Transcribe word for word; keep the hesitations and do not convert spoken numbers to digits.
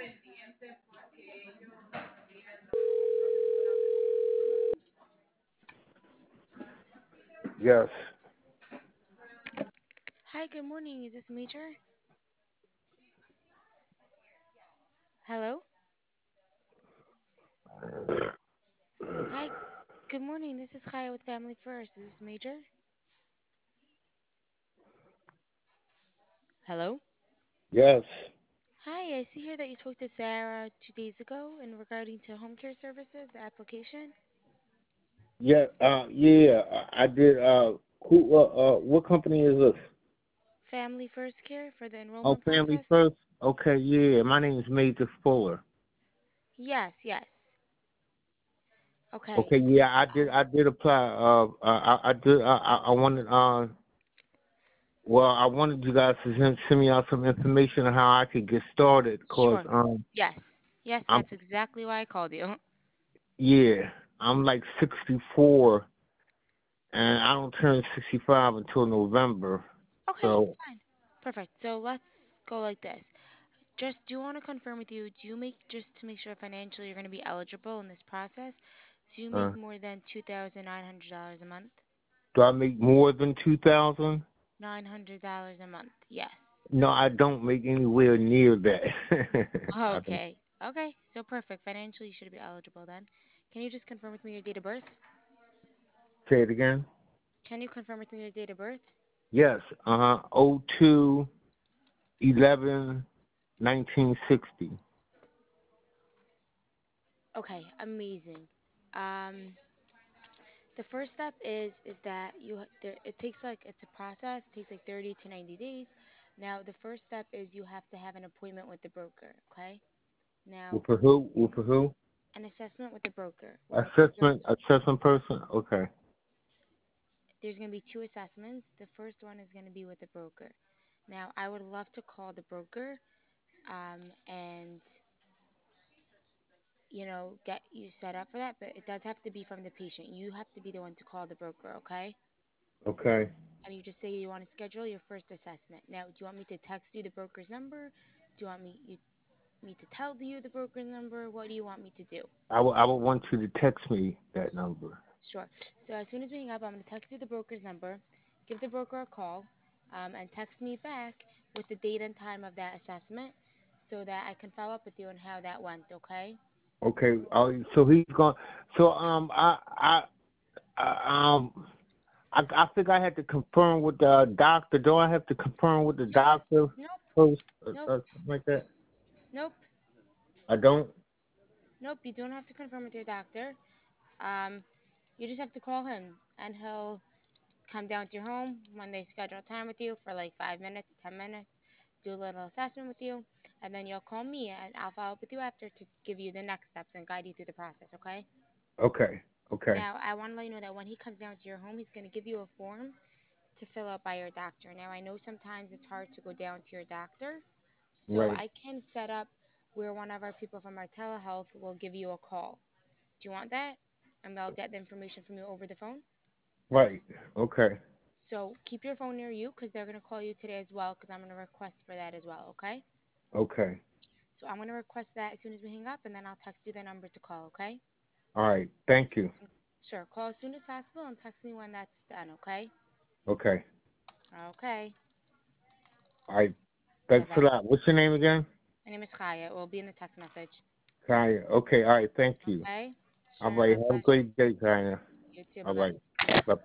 Yes. Hi, good morning. Is this Major? Hello? Hi, good morning. This is Kaya with Family First. Is this Major? Hello? Yes. Hi, I see here that you spoke to Sarah two days ago in regarding to home care services, the application. Yeah. Uh. Yeah. I I did. Uh. Who? Uh. uh what company is this? Family First Care for the Oh, enrollment Family process? First. Okay. Yeah. My name is Major Fuller. Yes, yes. Okay. Okay. Yeah. I did. Um, I did apply. Uh. uh I. I did. I. I I wanted. Uh. Well, I wanted you guys to send, send me out some information on how I could get started. Cause sure. um. Yes. Yes, I'm. that's exactly why I called you. Yeah. I'm like sixty-four, and I don't turn sixty-five until November. Okay, So. fine. Perfect. So let's go like this. Just do want to confirm with you, do you make, just to make sure financially you're going to be eligible in this process, do you Uh. make more than two thousand nine hundred dollars a month? Do I make more than two thousand? nine hundred dollars a month, yes. No, I don't make anywhere near that. I don't. Okay, okay, so perfect. Financially, you should be eligible then. Can you just confirm with me your date of birth? Say it again. Can you confirm with me your date of birth? Yes. Uh huh. O two eleven nineteen sixty. Okay, amazing. Um, the first step is is that you ha- there, it takes like it's a process. It takes like thirty to ninety days. Now, the first step is you have to have an appointment with the broker. Okay. Now, With for who? With for who? an assessment with the broker where it comes down Assessment. to Assessment person. Okay. there's going to be two assessments. The first one is going to be with the broker. Now, I would love to call the broker um, and you know get you set up for that, but it does have to be from the patient. You have to be the one to call the broker, okay? Okay. And you just say you want to schedule your first assessment. Now, do you want me to text you the broker's number? Do you want me you, me to tell you the broker's number? What do you want me to do? I would. I would want you to text me that number. Sure. So as soon as we hang up, I'm going to text you the broker's number, give the broker a call, um, and text me back with the date and time of that assessment so that I can follow up with you on how that went, okay? Okay. Uh, so he's going. So um. I. I. I um. I, I think I had to confirm with the doctor. Do I have to confirm with the Nope, doctor nope, first, or, nope, or something like that? nope, I don't. nope. You don't have to confirm with your doctor. Um, you just have to call him, and he'll come down to your home when they schedule time with you for like five minutes, ten minutes, do a little assessment with you, and then you'll call me, and I'll follow up with you after to give you the next steps and guide you through the process, okay? Okay. Okay. Now, I want to let you know that when he comes down to your home, he's going to give you a form to fill out by your doctor. Now, I know sometimes it's hard to go down to your doctor, so Right. I can set up where one of our people from our telehealth will give you a call. Do you want that? And they'll get the information from you over the phone. Right. Okay. So keep your phone near you because they're going to call you today as well because I'm going to request for that as well, okay? Okay. So I'm going to request that as soon as we hang up and then I'll text you the number to call, okay? All right. Thank you. Sure, call as soon as possible and text me when that's done, okay? Okay. Okay. All right. Bye Thanks a bye. lot. What's your name again? My name is Kaya. It will be in the text message. Kaya. Okay. All right. Thank you. Okay? All Sure, right. my Have a pleasure. great day, Kaya. You too. All Bye bye. right. Bye.